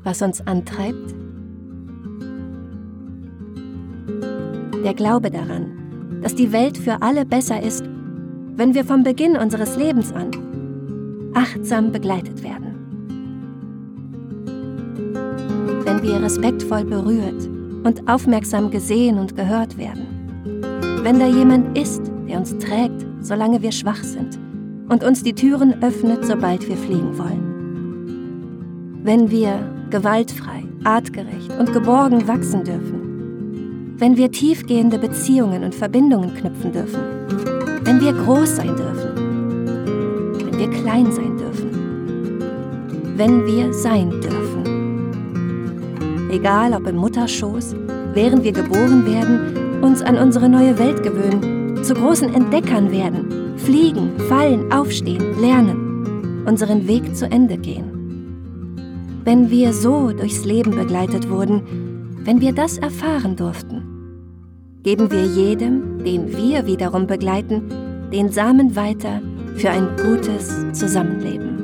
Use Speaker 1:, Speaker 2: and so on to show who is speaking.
Speaker 1: was uns antreibt? Der Glaube daran, dass die Welt für alle besser ist, wenn wir vom Beginn unseres Lebens an achtsam begleitet werden. Wenn wir respektvoll berührt und aufmerksam gesehen und gehört werden. Wenn da jemand ist, der uns trägt, solange wir schwach sind und uns die Türen öffnet, sobald wir fliegen wollen. Wenn wir gewaltfrei, artgerecht und geborgen wachsen dürfen. Wenn wir tiefgehende Beziehungen und Verbindungen knüpfen dürfen. Wenn wir groß sein dürfen. Wenn wir klein sein dürfen. Wenn wir sein dürfen. Egal ob im Mutterschoß, während wir geboren werden, uns an unsere neue Welt gewöhnen, zu großen Entdeckern werden, fliegen, fallen, aufstehen, lernen, unseren Weg zu Ende gehen. Wenn wir so durchs Leben begleitet wurden, wenn wir das erfahren durften, geben wir jedem, den wir wiederum begleiten, den Samen weiter für ein gutes Zusammenleben.